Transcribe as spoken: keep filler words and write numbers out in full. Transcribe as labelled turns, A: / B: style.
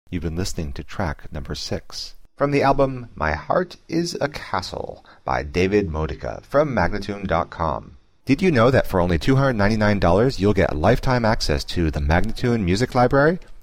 A: You've been listening to track number six from the album My Heart is a Castle by David Modica from Magnatune dot com. Did you know that for only two hundred ninety-nine dollars you'll get lifetime access to the Magnatune Music Library?